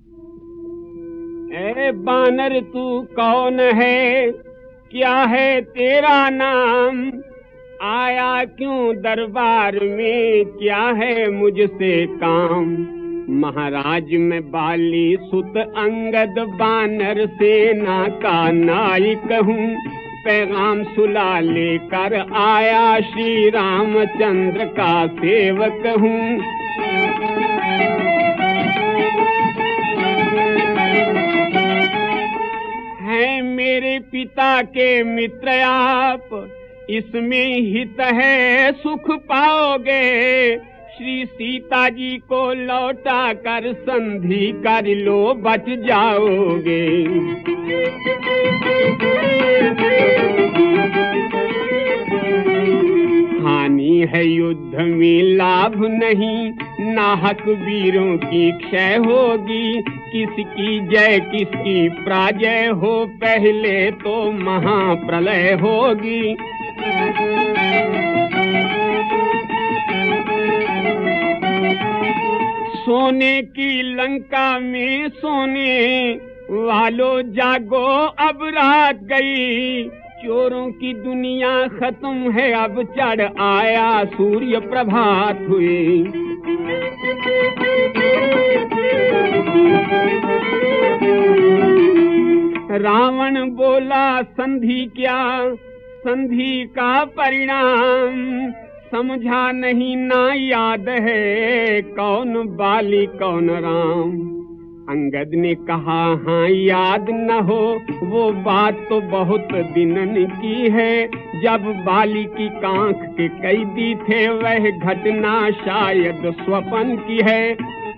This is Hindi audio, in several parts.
ए बानर तू कौन है, क्या है तेरा नाम, आया क्यों दरबार में, क्या है मुझसे काम। महाराज मैं बाली सुत अंगद बानर सेना का नायक हूँ, पैगाम सुला लेकर आया श्री रामचंद्र का सेवक हूँ। हैं मेरे पिता के मित्र आप, इसमें हित है सुख पाओगे, श्री सीता जी को लौटा कर संधि कर लो बच जाओगे। हानि है युद्ध में लाभ नहीं, नाहक वीरों की क्षय होगी, किसकी जय किसकी पराजय हो, पहले तो महाप्रलय होगी। सोने की लंका में सोने वालों जागो, अब रात गई, चोरों की दुनिया खत्म है, अब चढ़ आया सूर्य प्रभात हुई। रावण बोला संधि क्या, संधि का परिणाम समझा नहीं ना याद है, कौन बाली कौन राम। अंगद ने कहा हाँ याद न हो, वो बात तो बहुत दिनन की है, जब बाली की कांख के कैदी थे, वह घटना शायद स्वप्न की है।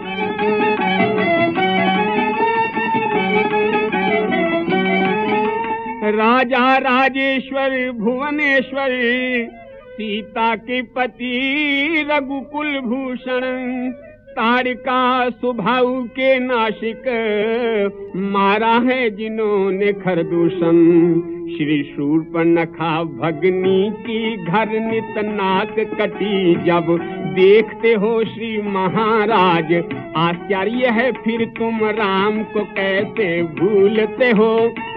राजा राजेश्वर भुवनेश्वर, सीता के पति रघुकुल भूषण, ताड़का स्वभाव के नासिक, मारा है जिन्होंने खरदूषण। श्री शूर्पणखा भगनी की घर नित नाक कटी, जब देखते हो श्री महाराज, आश्चर्य है फिर तुम राम को कैसे भूलते हो।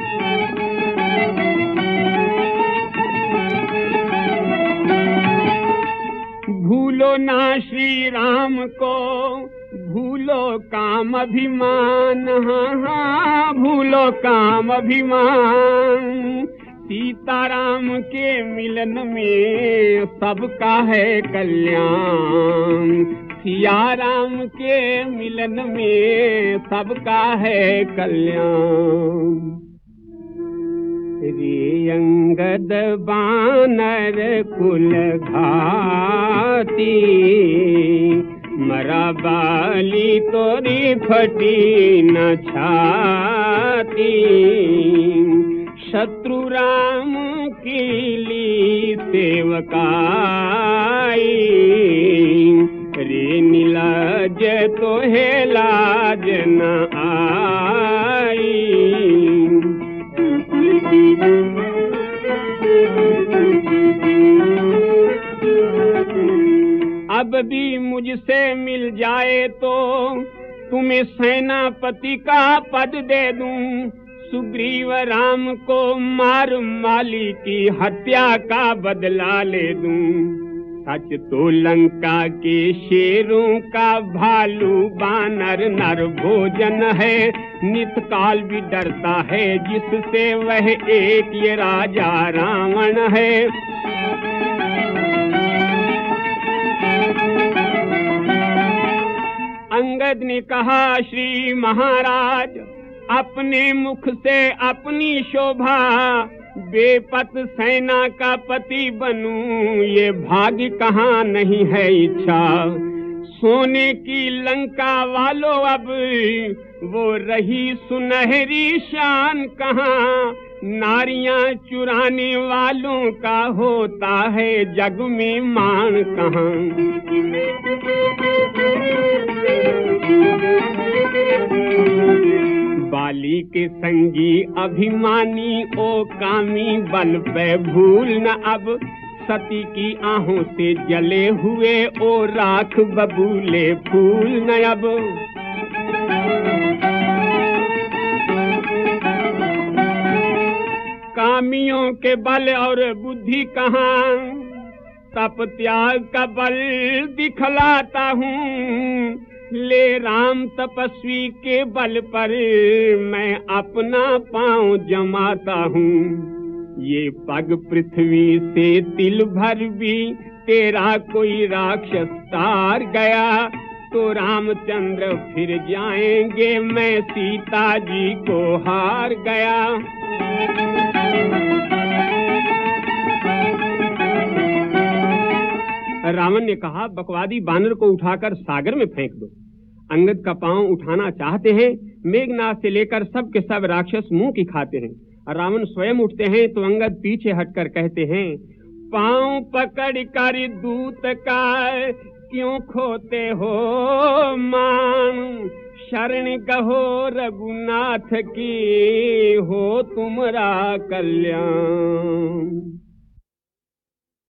भूलो ना श्री राम को, भूलो काम अभिमान, हाँ हाँ भूलो काम अभिमान। सीताराम के मिलन में सबका है कल्याण, सिया राम के मिलन में सबका है कल्याण। रे अंगद बानर कुल घाती, मरा बाली तोरी फटी न छाती, शत्रु राम की ली सेवकाई, रे नीलाज तो है लाज न आई। अब भी मुझसे मिल जाए तो तुम्हें सेनापति का पद दे दूं, सुग्रीव राम को मार माली की हत्या का बदला ले दूं। सच तो लंका के शेरों का भालू बानर नर भोजन है, नित काल भी डरता है जिससे वह एक ये राजा रावण है। अंगद ने कहा श्री महाराज, अपने मुख से अपनी शोभा, बेपत सेना का पति बनूं, ये भाग्य कहाँ नहीं है इच्छा। सोने की लंका वालों अब वो रही सुनहरी शान कहाँ, नारियां चुराने वालों का होता है जग में मान कहाँ। बाली के संगी अभिमानी ओ कामी, बल पे भूल न अब, सती की आहों से जले हुए ओ राख बबूले फूल न अब। पांव के बल और बुद्धि कहाँ, तप त्याग का बल दिखलाता हूँ। ले राम तपस्वी के बल पर मैं अपना पांव जमाता हूँ। ये पग पृथ्वी से तिल भर भी तेरा कोई राक्षस तार गया, तो रामचंद्र फिर जाएंगे, मैं सीता जी को हार गया। रावण ने कहा, बकवादी बानर को उठाकर सागर में फेंक दो। अंगद का पांव उठाना चाहते हैं, मेघनाथ से लेकर सब के सब राक्षस मुंह की खाते हैं। रावण स्वयं उठते हैं तो अंगद पीछे हटकर कहते हैं, पांव पकड़ कर दूत का क्यों खोते हो मान, शरण गहो रघुनाथ की हो तुम्हारा कल्याण।